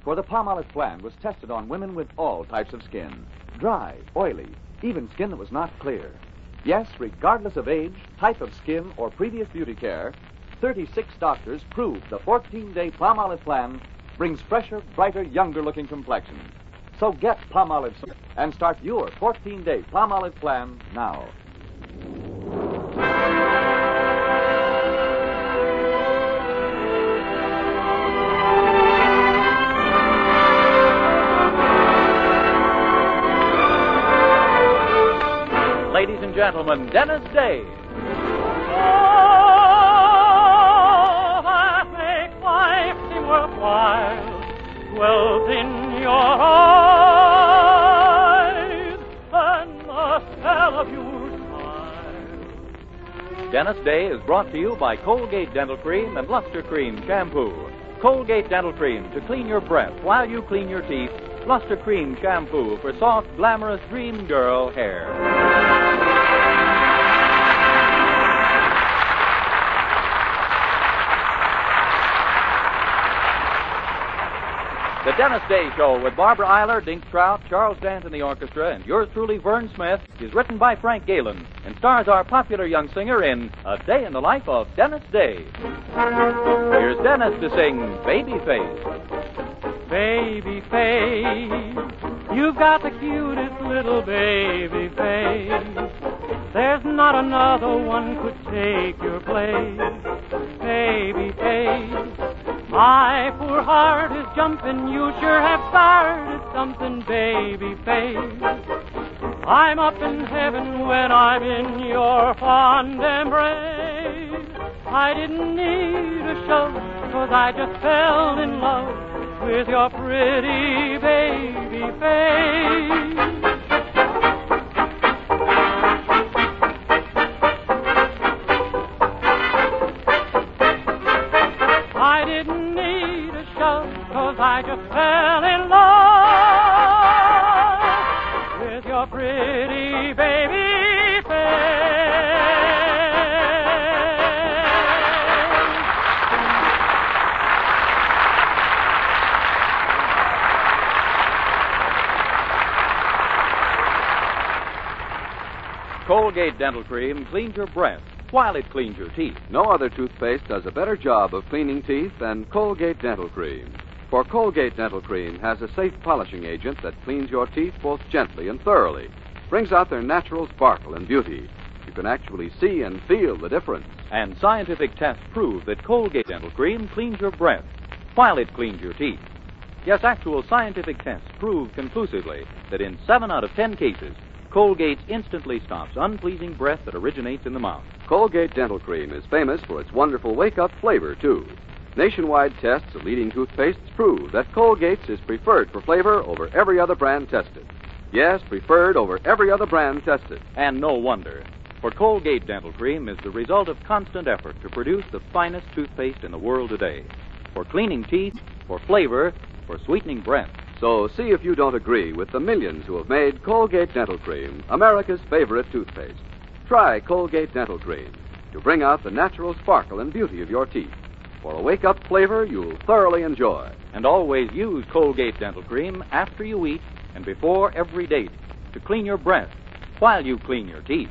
For the Palmolive plan was tested on women with all types of skin. Dry, oily, even skin that was not clear. Yes, regardless of age, type of skin, or previous beauty care, 36 doctors proved the 14-day Palmolive plan brings fresher, brighter, younger-looking complexions. So get Palmolive and start your 14-day Palmolive plan now. Ladies and gentlemen, Dennis Day. Oh, that makes life seem worthwhile, dwells in your eyes, and the spell of your smile. Dennis Day is brought to you by Colgate Dental Cream and Luster Cream Shampoo. Colgate Dental Cream to clean your breath while you clean your teeth. Luster Cream Shampoo for soft, glamorous dream girl hair. The Dennis Day Show with Barbara Eiler, Dink Trout, Charles Dant in the orchestra, and yours truly, Vern Smith, is written by Frank Galen and stars our popular young singer in A Day in the Life of Dennis Day. Here's Dennis to sing Babyface. Babyface, you've got the cutest little baby face. There's not another one could take your place. Babyface, my poor heart is jumping. You sure have started something, babyface. I'm up in heaven when I'm in your fond embrace. I didn't need a show, 'cause I just fell in love with your pretty baby face. I didn't need a show, 'cause I just fell in love with your pretty baby face. Colgate Dental Cream cleans your breath while it cleans your teeth. No other toothpaste does a better job of cleaning teeth than Colgate Dental Cream. For Colgate Dental Cream has a safe polishing agent that cleans your teeth both gently and thoroughly, brings out their natural sparkle and beauty. You can actually see and feel the difference. And scientific tests prove that Colgate Dental Cream cleans your breath while it cleans your teeth. Yes, actual scientific tests prove conclusively that in 7 out of 10 cases, Colgate instantly stops unpleasing breath that originates in the mouth. Colgate Dental Cream is famous for its wonderful wake-up flavor, too. Nationwide tests of leading toothpastes prove that Colgate's is preferred for flavor over every other brand tested. Yes, preferred over every other brand tested. And no wonder, for Colgate Dental Cream is the result of constant effort to produce the finest toothpaste in the world today. For cleaning teeth, for flavor, for sweetening breath. So see if you don't agree with the millions who have made Colgate Dental Cream America's favorite toothpaste. Try Colgate Dental Cream to bring out the natural sparkle and beauty of your teeth. For a wake-up flavor you'll thoroughly enjoy. And always use Colgate Dental Cream after you eat and before every date to clean your breath while you clean your teeth.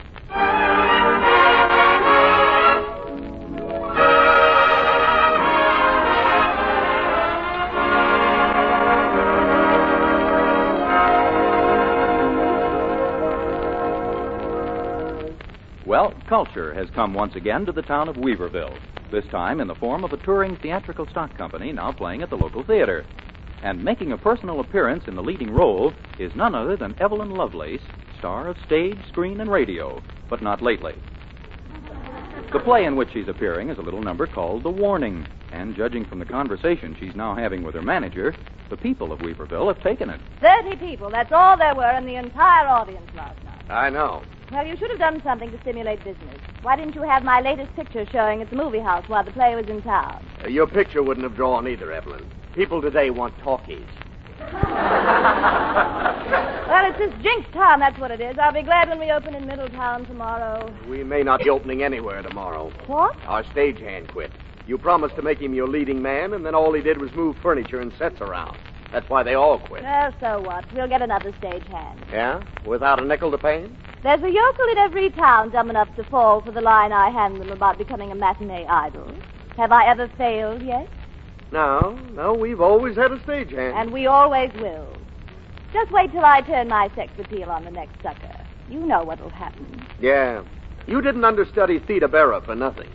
Well, culture has come once again to the town of Weaverville, this time in the form of a touring theatrical stock company now playing at the local theater. And making a personal appearance in the leading role is none other than Evelyn Lovelace, star of stage, screen, and radio, but not lately. The play in which she's appearing is a little number called The Warning, and judging from the conversation she's now having with her manager, the people of Weaverville have taken it. 30 people, that's all there were in the entire audience last night. I know. Well, you should have done something to stimulate business. Why didn't you have my latest picture showing at the movie house while the play was in town? Your picture wouldn't have drawn either, Evelyn. People today want talkies. Well, it's this jinx town, that's what it is. I'll be glad when we open in Middletown tomorrow. We may not be opening anywhere tomorrow. What? Our stagehand quit. You promised to make him your leading man, and then all he did was move furniture and sets around. That's why they all quit. Well, so what? We'll get another stagehand. Yeah? Without a nickel to pay him? There's a yokel in every town dumb enough to fall for the line I hand them about becoming a matinee idol. Have I ever failed yet? No, we've always had a stagehand. And we always will. Just wait till I turn my sex appeal on the next sucker. You know what'll happen. Yeah. You didn't understudy Theda Bara for nothing.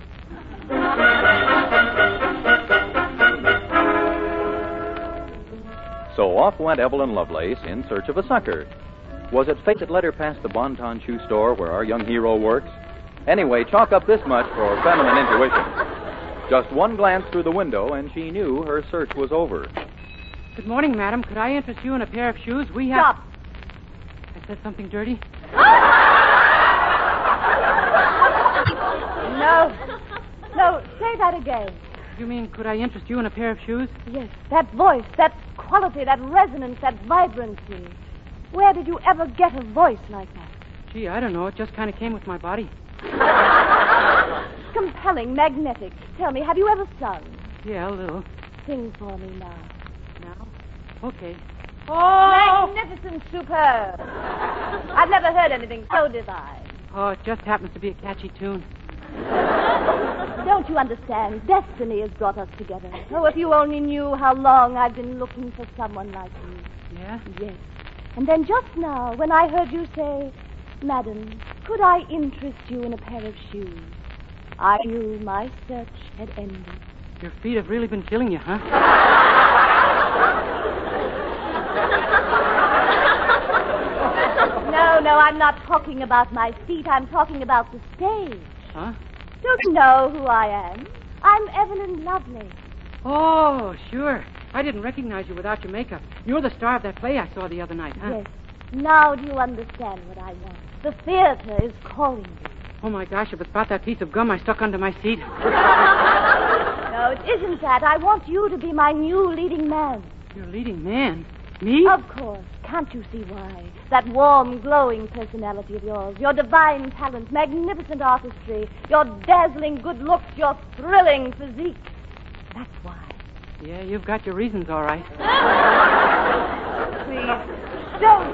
So off went Evelyn Lovelace in search of a sucker. Was it fate that led her past the Bon-Ton shoe store where our young hero works? Anyway, chalk up this much for feminine intuition. Just one glance through the window, and she knew her search was over. Good morning, madam. Could I interest you in a pair of shoes? We have... Stop. I said something dirty? No, say that again. You mean, could I interest you in a pair of shoes? Yes, that voice, that quality, that resonance, that vibrancy. Where did you ever get a voice like that? Gee, I don't know. It just kind of came with my body. Compelling, magnetic. Tell me, have you ever sung? Yeah, a little. Sing for me now. Now? Okay. Oh! Magnificent, superb. I've never heard anything so divine. Oh, it just happens to be a catchy tune. Don't you understand? Destiny has brought us together. Oh, if you only knew how long I've been looking for someone like you. Yeah? Yes. And then just now, when I heard you say, Madam, could I interest you in a pair of shoes? I knew my search had ended. Your feet have really been killing you, huh? No, I'm not talking about my feet. I'm talking about the stage. Huh? Don't you know who I am? I'm Evelyn Lovelace. Oh, sure. I didn't recognize you without your makeup. You're the star of that play I saw the other night, huh? Yes. Now do you understand what I want? The theater is calling you. Oh, my gosh, if it's about that piece of gum I stuck under my seat. No, it isn't that. I want you to be my new leading man. Your leading man? Me? Of course. Can't you see why? That warm, glowing personality of yours, your divine talent, magnificent artistry, your dazzling good looks, your thrilling physique. That's why. Yeah, you've got your reasons, all right. Please, don't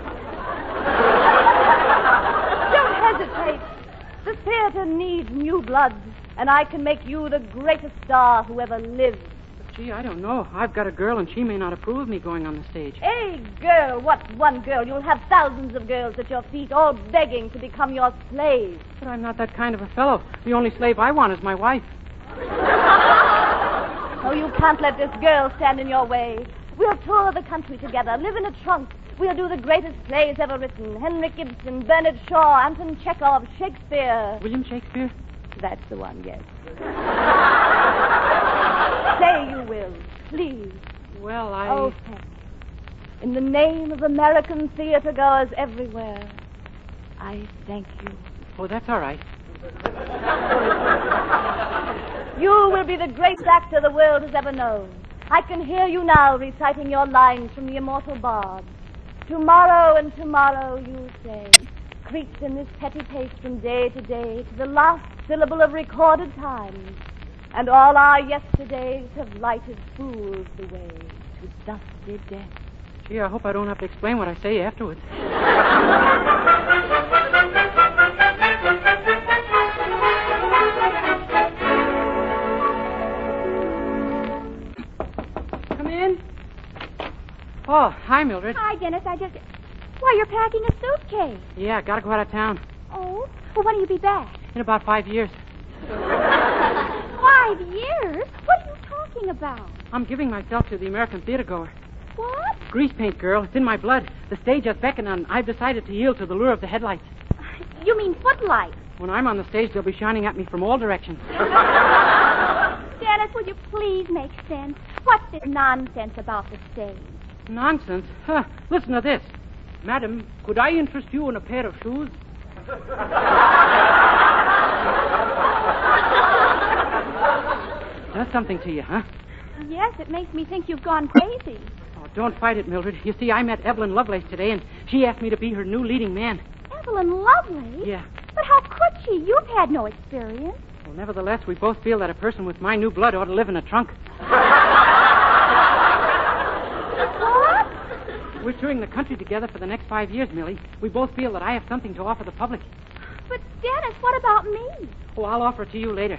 hesitate. The theater needs new blood, and I can make you the greatest star who ever lived. Gee, I don't know. I've got a girl, and she may not approve of me going on the stage. A girl? What one girl? You'll have thousands of girls at your feet, all begging to become your slave. But I'm not that kind of a fellow. The only slave I want is my wife. Oh, you can't let this girl stand in your way. We'll tour the country together, live in a trunk. We'll do the greatest plays ever written. Henrik Ibsen, Bernard Shaw, Anton Chekhov, Shakespeare. William Shakespeare? That's the one, yes. Say you will, please. Well, Oh, thank you. In the name of American theater goers everywhere, I thank you. Oh, that's all right. You will be the greatest actor the world has ever known. I can hear you now reciting your lines from the immortal bard. Tomorrow and tomorrow, you say, creeps in this petty pace from day to day to the last syllable of recorded times. And all our yesterdays have lighted fools the way to dusty death. Gee, I hope I don't have to explain what I say afterwards. Come in. Oh, hi, Mildred. Hi, Dennis. Why, you're packing a suitcase. Yeah, gotta go out of town. Oh? Well, when will you be back? In about 5 years. 5 years? What are you talking about? I'm giving myself to the American theater goer. What? Grease paint, girl. It's in my blood. The stage has beckoned, and I've decided to yield to the lure of the headlights. You mean footlights? When I'm on the stage, they'll be shining at me from all directions. Dennis, will you please make sense? What's this nonsense about the stage? Nonsense? Huh. Listen to this. Madam, could I interest you in a pair of shoes? Does something to you, huh? Yes, it makes me think you've gone crazy. Oh, don't fight it, Mildred. You see, I met Evelyn Lovelace today, and she asked me to be her new leading man. Evelyn Lovelace? Yeah. But how could she? You've had no experience. Well, nevertheless, we both feel that a person with my new blood ought to live in a trunk. What? We're touring the country together for the next 5 years, Millie. We both feel that I have something to offer the public. But, Dennis, what about me? Oh, I'll offer it to you later.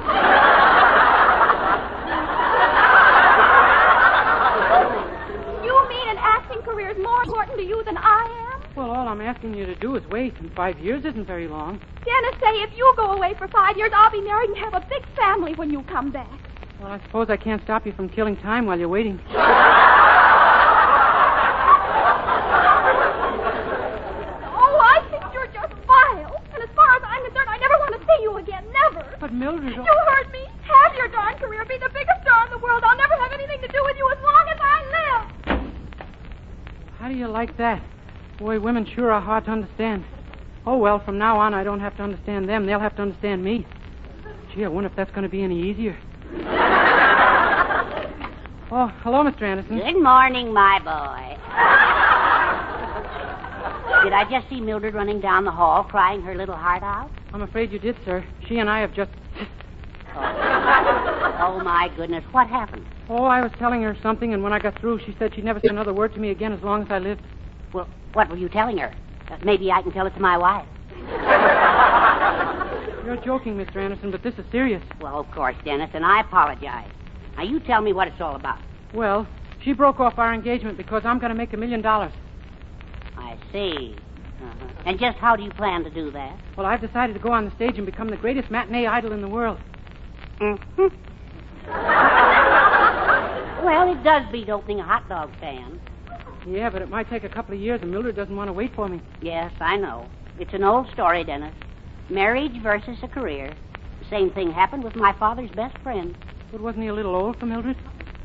You mean an acting career is more important to you than I am? Well, all I'm asking you to do is wait, and 5 years isn't very long. Dennis, say if you go away for 5 years, I'll be married and have a big family when you come back. Well, I suppose I can't stop you from killing time while you're waiting. Oh, I think you're just vile. And as far as I'm concerned, I never want to see you again. Never. But Mildred... You heard me. Have your darn career. Be the biggest star in the world. I'll never have anything to do with you as long as I live. How do you like that? Boy, women sure are hard to understand. Oh, well, from now on, I don't have to understand them. They'll have to understand me. Gee, I wonder if that's going to be any easier. Oh, hello, Mr. Anderson. Good morning, my boy. Did I just see Mildred running down the hall crying her little heart out? I'm afraid you did, sir. She and I have just... Oh, my goodness. What happened? Oh, I was telling her something, and when I got through, she said she'd never say another word to me again as long as I lived. Well, what were you telling her? Maybe I can tell it to my wife. You're joking, Mr. Anderson, but this is serious. Well, of course, Dennis, and I apologize. Now, you tell me what it's all about. Well, she broke off our engagement because I'm going to make $1 million. I see. Uh-huh. And just how do you plan to do that? Well, I've decided to go on the stage and become the greatest matinee idol in the world. Mm-hmm. Well, it does beat opening a hot dog stand. Yeah, but it might take a couple of years, and Mildred doesn't want to wait for me. Yes, I know. It's an old story, Dennis. Marriage versus a career. The same thing happened with my father's best friend. But wasn't he a little old for Mildred?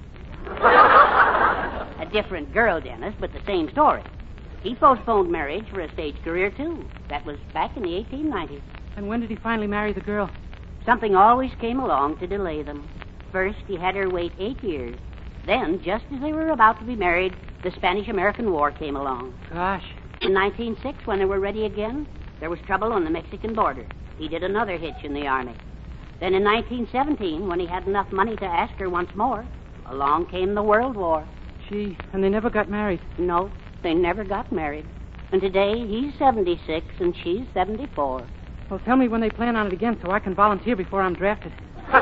A different girl, Dennis, but the same story. He postponed marriage for a stage career, too. That was back in the 1890s. And when did he finally marry the girl? Something always came along to delay them. First, he had her wait 8 years. Then, just as they were about to be married, the Spanish-American War came along. Gosh. In 1906, when they were ready again, there was trouble on the Mexican border. He did another hitch in the Army. Then in 1917, when he had enough money to ask her once more, along came the World War. Gee, and they never got married. No, they never got married. And today, he's 76 and she's 74. Well, tell me when they plan on it again so I can volunteer before I'm drafted.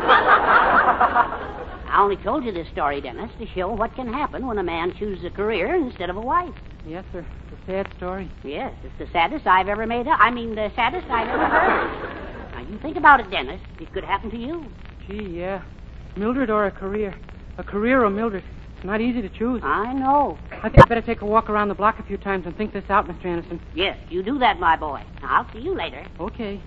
I only told you this story, Dennis, to show what can happen when a man chooses a career instead of a wife. Yes, sir. It's a sad story. Yes, it's the saddest I've ever made up. The saddest I've ever heard. Now, you think about it, Dennis. It could happen to you. Gee, yeah. Mildred or a career? A career or Mildred? It's not easy to choose. I know. I think I better take a walk around the block a few times and think this out, Mr. Anderson. Yes, you do that, my boy. Now, I'll see you later. Okay.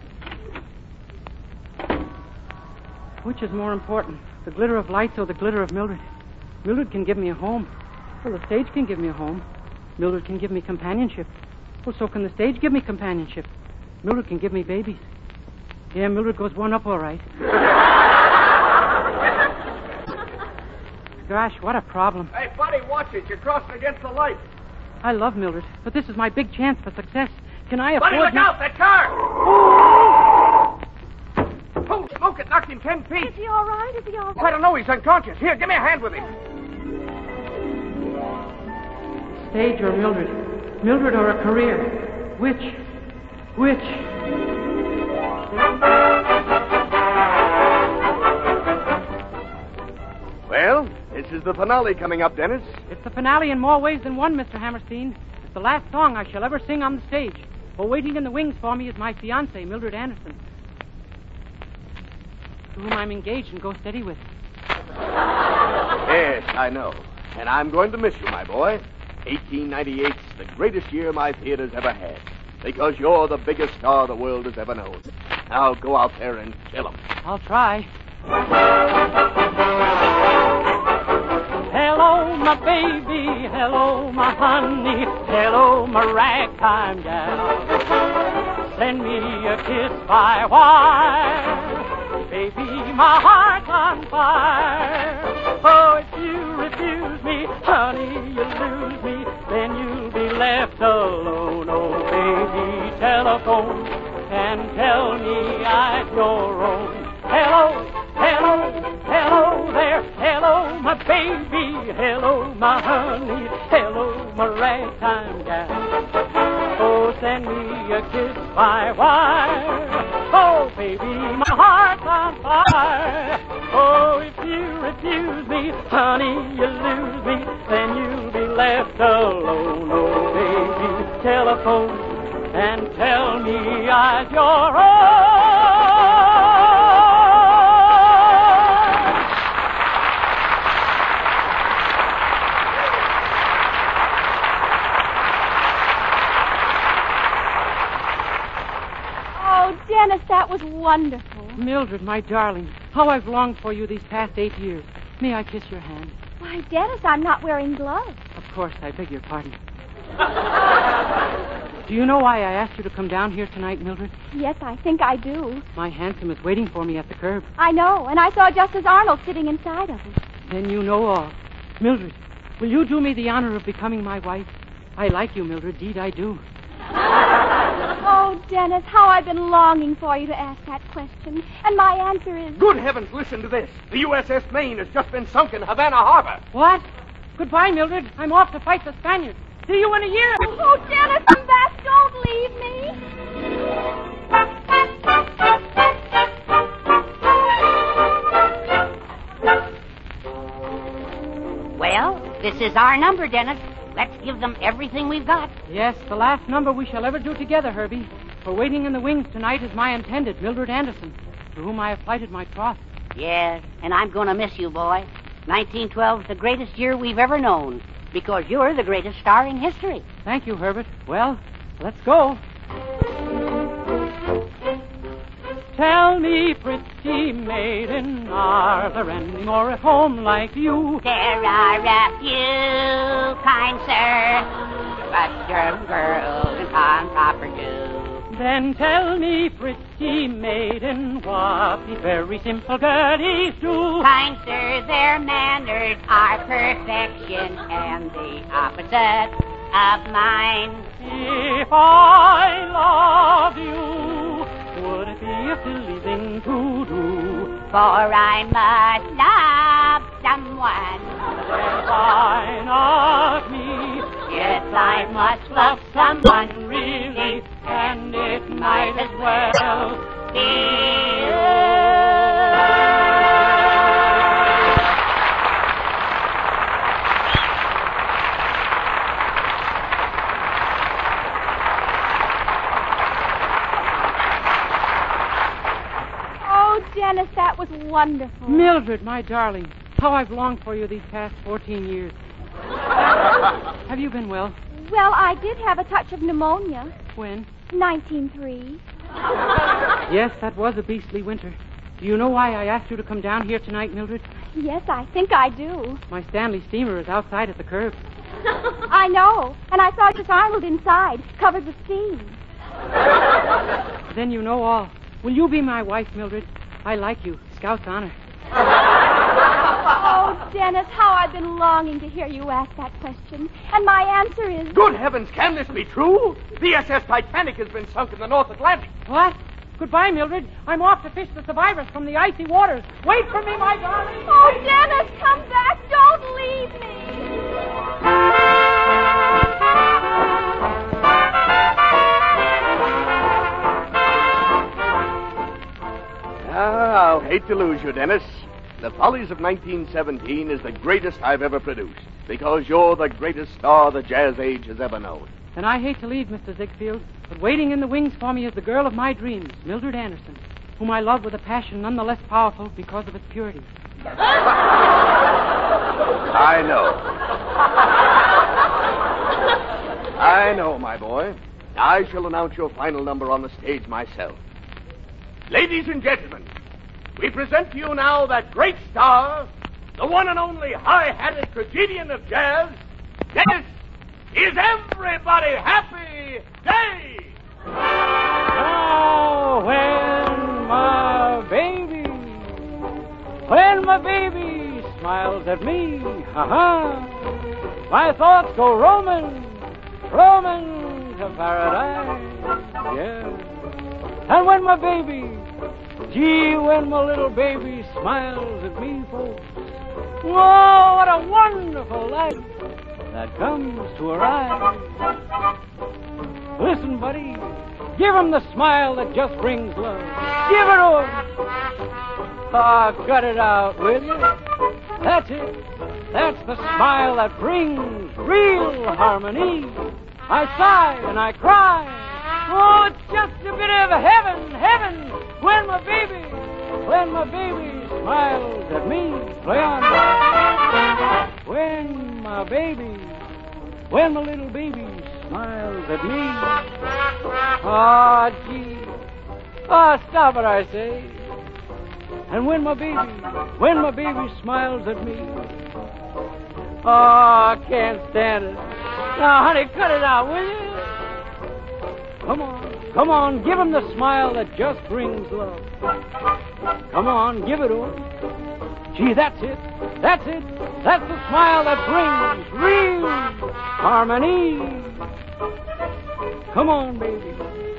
Which is more important, the glitter of lights or the glitter of Mildred? Mildred can give me a home. Well, the stage can give me a home. Mildred can give me companionship. Well, so can the stage give me companionship. Mildred can give me babies. Yeah, Mildred goes one up all right. Gosh, what a problem. Hey, buddy, watch it. You're crossing against the light. I love Mildred, but this is my big chance for success. Can I Buddy, afford... look out! That car! Oh, smoke! It knocked him 10 feet. Is he all right? Is he all right? I don't know. He's unconscious. Here, give me a hand with him. Stage or Mildred? Mildred or a career? Which? Well, this is the finale coming up, Dennis. It's the finale in more ways than one, Mr. Hammerstein. It's the last song I shall ever sing on the stage. For waiting in the wings for me is my fiancée, Mildred Anderson, to whom I'm engaged and go steady with. Yes, I know. And I'm going to miss you, my boy. 1898's the greatest year my theater's ever had. Because you're the biggest star the world has ever known. Now go out there and kill 'em. I'll try. Hello, my baby. Hello, my honey. Hello, my ragtime gal. Send me a kiss by wire. Baby, my heart's on fire. Oh, if you refuse me, honey, you lose me. Then you'll be left alone. Oh, baby, telephone and tell me I'm your own. Hello, hello, hello there. Hello, my baby. Hello, my honey. Hello, my rag. my wife. Oh, baby, my heart's on fire. Oh, if you refuse me, honey, you lose me, then you'll be left alone. Oh, baby, telephone and tell me I'm your own. Oh, Dennis, that was wonderful. Mildred, my darling, how I've longed for you these past 8 years. May I kiss your hand? Why, Dennis, I'm not wearing gloves. Of course, I beg your pardon. Do you know why I asked you to come down here tonight, Mildred? Yes, I think I do. My handsome is waiting for me at the curb. I know, and I saw Justice Arnold sitting inside of it. Then you know all. Mildred, will you do me the honor of becoming my wife? I like you, Mildred. Indeed, I do. Oh, Dennis, how I've been longing for you to ask that question. And my answer is... Good heavens, listen to this. The USS Maine has just been sunk in Havana Harbor. What? Goodbye, Mildred. I'm off to fight the Spaniards. See you in a year. Oh, Dennis, come back. Don't leave me. Well, this is our number, Dennis. Let's give them everything we've got. Yes, the last number we shall ever do together, Herbie. For waiting in the wings tonight is my intended, Mildred Anderson, to whom I have plighted my troth. Yes, and I'm going to miss you, boy. 1912 is the greatest year we've ever known, because you're the greatest star in history. Thank you, Herbert. Well, let's go. Tell me, pretty maiden, are there any more at home like you? There are a few, kind sir, but your girls on proper do. Then tell me, pretty maiden, what these very simple girlies do. Kind sir, their manners are perfection and the opposite of mine. If I love you, would it be a silly thing to do? For I must love someone. Then why not me? Yes, I must love someone really, and it might as well be you. Dennis, that was wonderful. Mildred, my darling, how I've longed for you these past 14 years. Have you been well? Well, I did have a touch of pneumonia. When? 1903. Yes, that was a beastly winter. Do you know why I asked you to come down here tonight, Mildred? Yes, I think I do. My Stanley steamer is outside at the curb. I know, and I saw Justice Arnold inside, covered with steam. Then you know all. Will you be my wife, Mildred? I like you. Scout's honor. Oh, Dennis, how I've been longing to hear you ask that question. And my answer is... Good heavens, can this be true? The SS Titanic has been sunk in the North Atlantic. What? Goodbye, Mildred. I'm off to fish the survivors from the icy waters. Wait for me, my darling. Oh, Dennis, come back. Don't leave me. I'll hate to lose you, Dennis. The Follies of 1917 is the greatest I've ever produced, because you're the greatest star the jazz age has ever known. And I hate to leave, Mr. Ziegfeld, but waiting in the wings for me is the girl of my dreams, Mildred Anderson, whom I love with a passion none the less powerful because of its purity. I know. I know, my boy. I shall announce your final number on the stage myself. Ladies and gentlemen, we present to you now that great star, the one and only high-hatted tragedian of jazz. Dennis, is everybody happy day? Oh, when my baby smiles at me, my thoughts go roaming to paradise, yes. And when my baby, when my little baby smiles at me, folks, oh, what a wonderful life that comes to her eyes. Listen, buddy. Give him the smile that just brings love. Give it to him. Ah, cut it out, will you? That's it. That's the smile that brings real harmony. I sigh and I cry. Oh, it's just a bit of heaven, when my baby smiles at me. Play on. When my little baby smiles at me. Ah, gee. Ah, stop it, I say. And when my baby smiles at me. Oh, I can't stand it. Now, honey, cut it out, will you? Come on, give him the smile that just brings love. Come on, give it to him. Gee, that's it. That's the smile that brings real harmony. Come on, baby.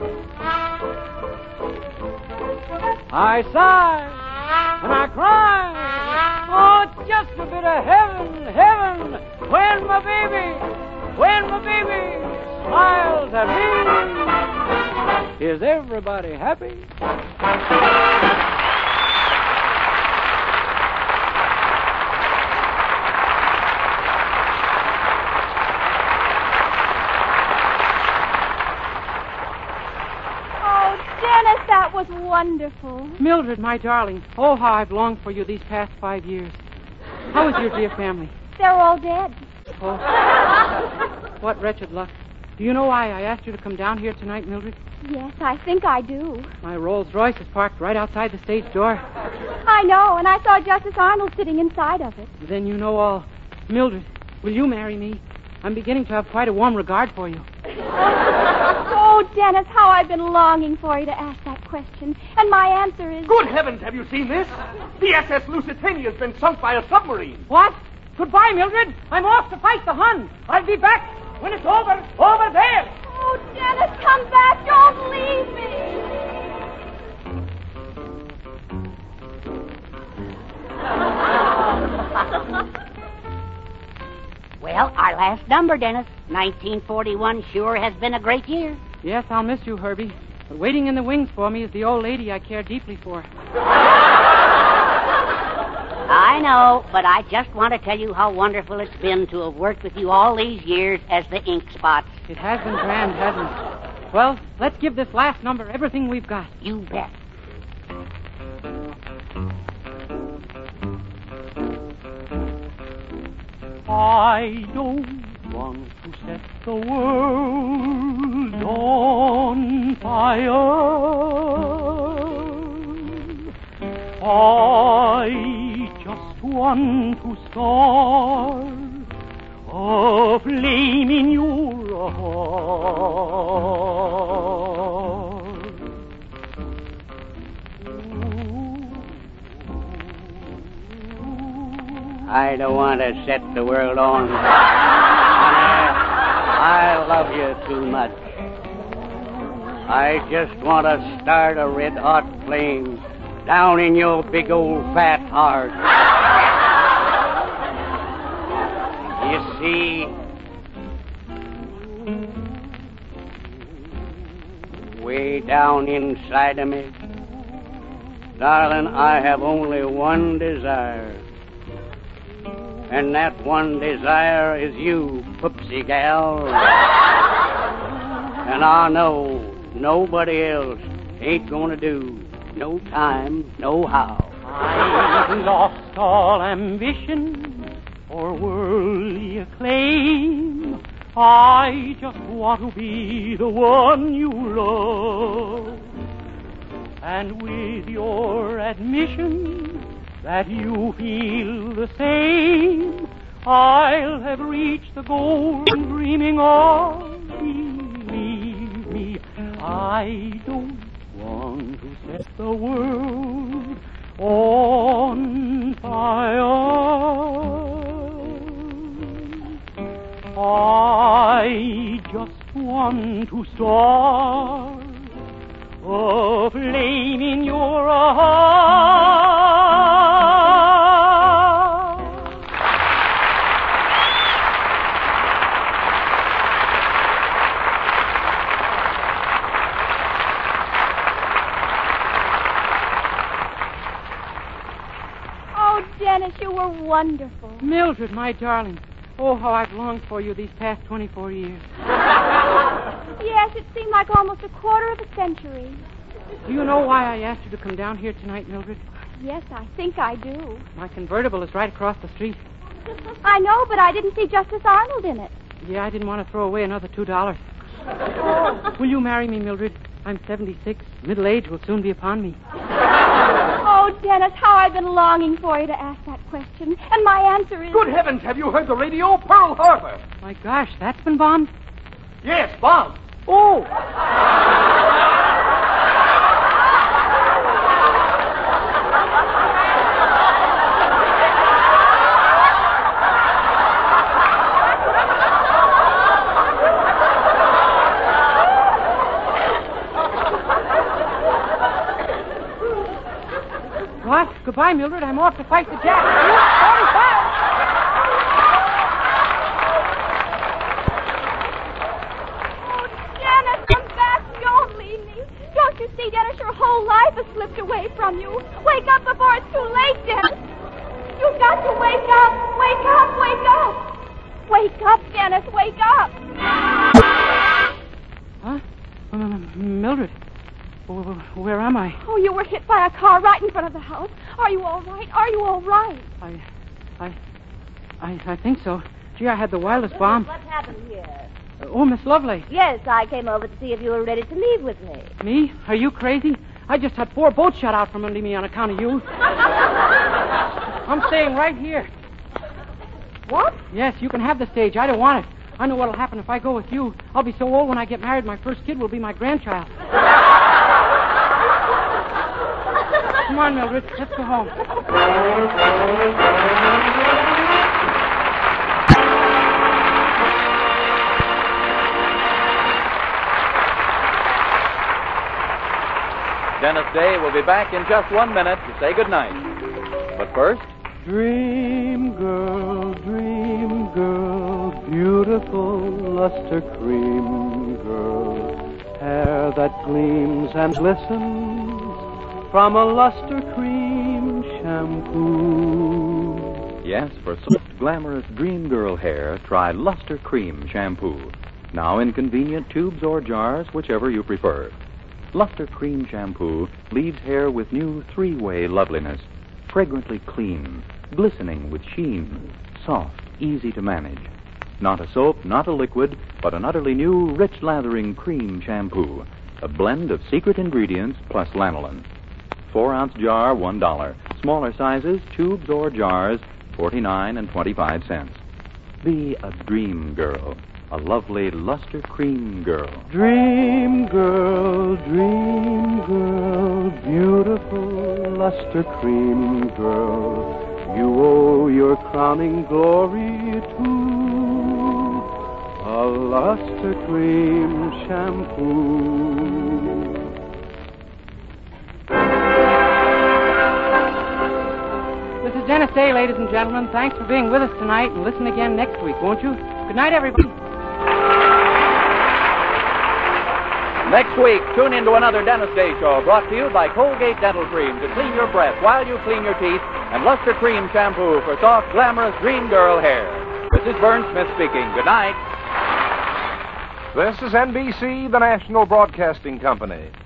I sigh and I cry. Oh, it's just a bit of heaven, when my baby smiles at me. Is everybody happy? Oh, Dennis, that was wonderful. Mildred, my darling. Oh, how I've longed for you these past 5 years. How is your dear family? They're all dead. Oh, what wretched luck. Do you know why I asked you to come down here tonight, Mildred? Yes, I think I do. My Rolls Royce is parked right outside the stage door. I know, and I saw Justice Arnold sitting inside of it. Then you know all. Mildred, will you marry me? I'm beginning to have quite a warm regard for you. Oh, Dennis, how I've been longing for you to ask that question. And my answer is... Good heavens, have you seen this? The SS Lusitania has been sunk by a submarine. What? Goodbye, Mildred. I'm off to fight the Hun. I'll be back when it's over there. Oh, Dennis, come back. Don't leave me. Well, our last number, Dennis. 1941 sure has been a great year. Yes, I'll miss you, Herbie. But waiting in the wings for me is the old lady I care deeply for. I know, but I just want to tell you how wonderful it's been to have worked with you all these years as the ink spots. It has been grand, hasn't it? Well, let's give this last number everything we've got. You bet. I don't want to set the world on fire. I just want to start a flame in your heart. I don't want to set the world on fire. I love you too much. I just want to start a red-hot flame down in your big old fat heart. You see, way down inside of me, darling, I have only one desire. And that one desire is you, Poopsie gal. And I know nobody else ain't gonna do. No time, no how. I've lost all ambition for worldly acclaim. I just want to be the one you love. And with your admission that you feel the same, I'll have reached the goal I'm dreaming of. Believe me, I don't want to set the world on fire. I just want to start a flame in your heart. wonderful. Mildred, my darling. Oh, how I've longed for you these past 24 years. Yes, it seemed like almost a quarter of a century. Do you know why I asked you to come down here tonight, Mildred? Yes, I think I do. My convertible is right across the street. I know, but I didn't see Justice Arnold in it. Yeah, I didn't want to throw away another $2. Oh. Will you marry me, Mildred? I'm 76. Middle age will soon be upon me. Oh, Dennis, how I've been longing for you to ask that question. And my answer is... Good heavens, have you heard the radio? Pearl Harbor. My gosh, that's been bombed? Yes, bombed. Oh! What? Goodbye, Mildred. I'm off to fight the Jap. 45! Don't you see, Dennis, your whole life has slipped away from you. Wake up before it's too late, Dennis. You've got to wake up. Wake up, wake up. Wake up, Dennis, wake up. Huh? Mildred, where am I? Oh, you were hit by a car right in front of the house. Are you all right? Are you all right? I think so. Gee, I had the wildest bomb. What happened here? Oh, Miss Lovelace. Yes, I came over to see if you were ready to leave with me. Me? Are you crazy? I just had 4 boats shut out from under me on account of you. I'm staying right here. What? Yes, you can have the stage. I don't want it. I know what'll happen if I go with you. I'll be so old when I get married, my first kid will be my grandchild. Come on, Mildred. Let's go home. Dennis Day will be back in just 1 minute to say goodnight. But first... Dream girl, beautiful luster cream girl, hair that gleams and glistens from a luster cream shampoo. Yes, for soft, glamorous dream girl hair, try Luster Cream Shampoo. Now in convenient tubes or jars, whichever you prefer. Luster Cream Shampoo leaves hair with new 3-way loveliness. Fragrantly clean, glistening with sheen, soft, easy to manage. Not a soap, not a liquid, but an utterly new, rich lathering cream shampoo. A blend of secret ingredients plus lanolin. 4-ounce jar, $1. Smaller sizes, tubes or jars, 49 and 25 cents. Be a dream girl. A lovely luster cream girl. Dream girl, beautiful luster cream girl, you owe your crowning glory to a luster cream shampoo. This is Dennis Day, ladies and gentlemen. Thanks for being with us tonight, and listen again next week, won't you? Good night, everybody. Next week, tune into another Dennis Day Show brought to you by Colgate Dental Cream to clean your breath while you clean your teeth, and Luster Cream Shampoo for soft, glamorous dream girl hair. This is Vern Smith speaking. Good night. This is NBC, the national broadcasting company.